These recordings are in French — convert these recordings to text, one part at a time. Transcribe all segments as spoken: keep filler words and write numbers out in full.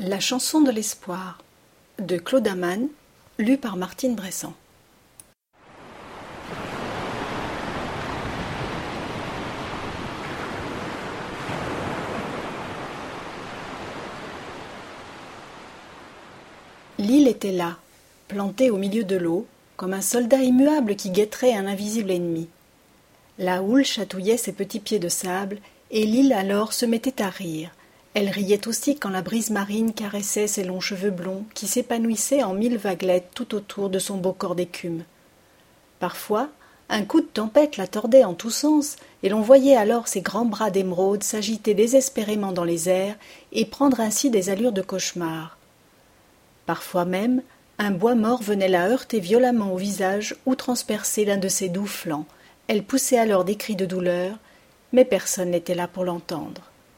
La chanson de l'espoir de Claude Amann, lue par Martine Bressan. L'île était là, plantée au milieu de l'eau, comme un soldat immuable qui guetterait un invisible ennemi. La houle chatouillait ses petits pieds de sable, et l'île alors se mettait à rire. Elle riait aussi quand la brise marine caressait ses longs cheveux blonds qui s'épanouissaient en mille vaguelettes tout autour de son beau corps d'écume. Parfois, un coup de tempête la tordait en tous sens, et l'on voyait alors ses grands bras d'émeraude s'agiter désespérément dans les airs et prendre ainsi des allures de cauchemar. Parfois même, un bois mort venait la heurter violemment au visage ou transpercer l'un de ses doux flancs. Elle poussait alors des cris de douleur, mais personne n'était là pour l'entendre.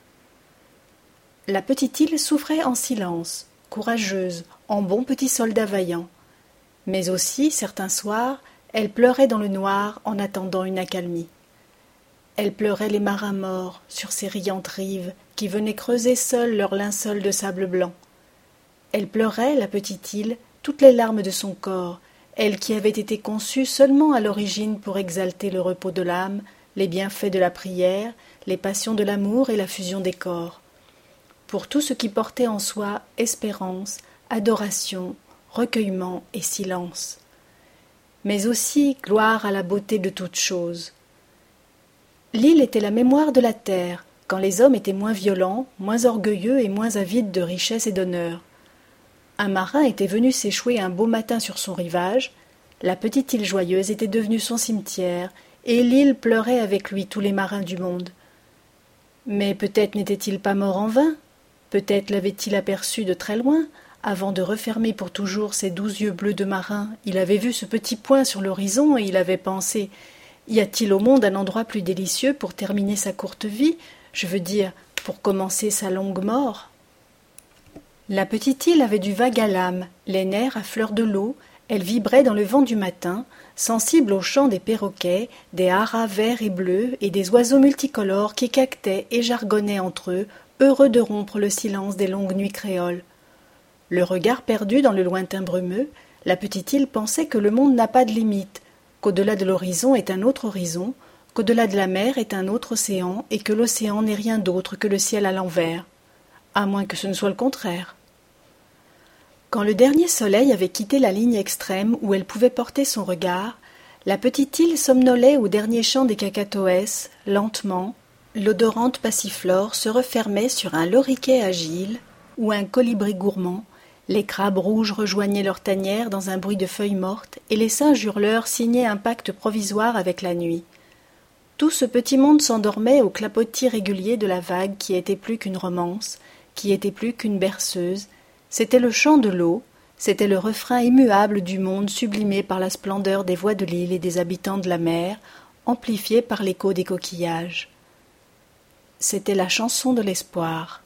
La petite île souffrait en silence, courageuse, en bon petit soldat vaillant. Mais aussi, certains soirs, elle pleurait dans le noir en attendant une accalmie. Elle pleurait les marins morts sur ces riantes rives qui venaient creuser seuls leur linceul de sable blanc. Elle pleurait, la petite île, toutes les larmes de son corps, elle qui avait été conçue seulement à l'origine pour exalter le repos de l'âme, les bienfaits de la prière, les passions de l'amour et la fusion des corps. Pour tout ce qui portait en soi espérance, adoration, recueillement et silence. Mais aussi gloire à la beauté de toutes choses. L'île était la mémoire de la terre, quand les hommes étaient moins violents, moins orgueilleux et moins avides de richesse et d'honneur. Un marin était venu s'échouer un beau matin sur son rivage, la petite île joyeuse était devenue son cimetière, et l'île pleurait avec lui tous les marins du monde. Mais peut-être n'était-il pas mort en vain? Peut-être l'avait-il aperçu de très loin, avant de refermer pour toujours ses doux yeux bleus de marin. Il avait vu ce petit point sur l'horizon et il avait pensé « Y a-t-il au monde un endroit plus délicieux pour terminer sa courte vie, je veux dire, pour commencer sa longue mort ?» La petite île avait du vague à l'âme, les nerfs à fleur de l'eau, elle vibrait dans le vent du matin, sensible au chant des perroquets, des haras verts et bleus et des oiseaux multicolores qui caquetaient et jargonnaient entre eux, heureux de rompre le silence des longues nuits créoles. Le regard perdu dans le lointain brumeux, la petite île pensait que le monde n'a pas de limite, qu'au-delà de l'horizon est un autre horizon, qu'au-delà de la mer est un autre océan et que l'océan n'est rien d'autre que le ciel à l'envers, à moins que ce ne soit le contraire. Quand le dernier soleil avait quitté la ligne extrême où elle pouvait porter son regard, la petite île somnolait au dernier chant des cacatoès, lentement. L'odorante passiflore se refermait sur un loriquet agile ou un colibri gourmand, les crabes rouges rejoignaient leur tanière dans un bruit de feuilles mortes et les singes hurleurs signaient un pacte provisoire avec la nuit. Tout ce petit monde s'endormait au clapotis régulier de la vague qui était plus qu'une romance, qui était plus qu'une berceuse. C'était le chant de l'eau, c'était le refrain immuable du monde sublimé par la splendeur des voix de l'île et des habitants de la mer, amplifié par l'écho des coquillages. C'était la chanson de l'espoir.